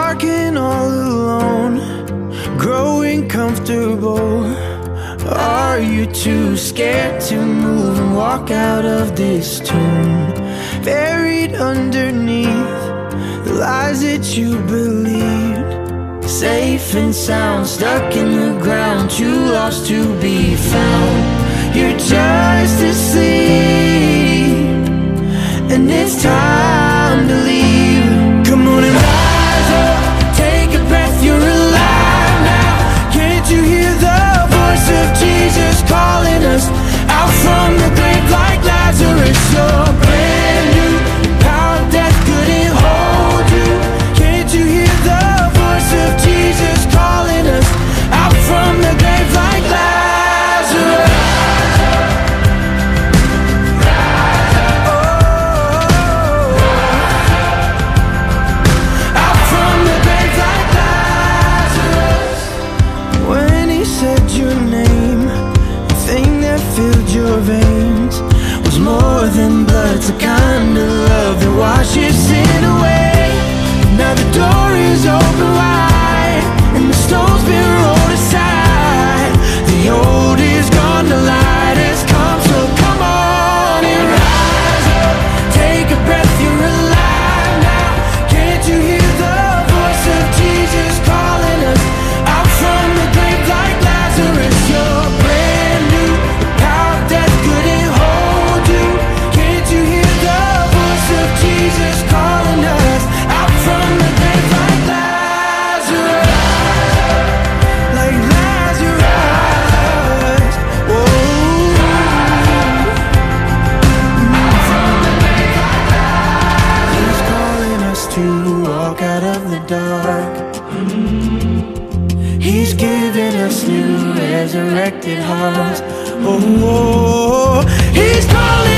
dark and all alone, growing comfortable. Are you too scared to move and walk out of this tomb? Buried underneath the lies that you believed, safe and sound, stuck in the ground, too lost to be found. You're just asleep, and it's time to leave. Come on and rise up, take a breath, you're alive now. Can't you hear the voice of Jesus calling us out from the grave like Lazarus? You're brand new, the power of death couldn't hold you. Can't you hear the voice of Jesus calling us out from the grave like Lazarus? Your veins was more than blood. It's a kind of love that washes sin away. Now the door is open wide, and the stone's been rolled aside. The old is gone, the light has come. So come on and rise up, take a breath, you're alive now. Can't you hear the voice of Jesus calling us out from the grave like Lazarus? You're brand new, the power of death couldn't hold you. Can't you hear the voice of Jesus calling us out from the grave like Lazarus? Like Lazarus. Whoa. From the grave like Lazarus. He's calling us to walk out of the dark. He's giving us new resurrected hearts. Oh, he's calling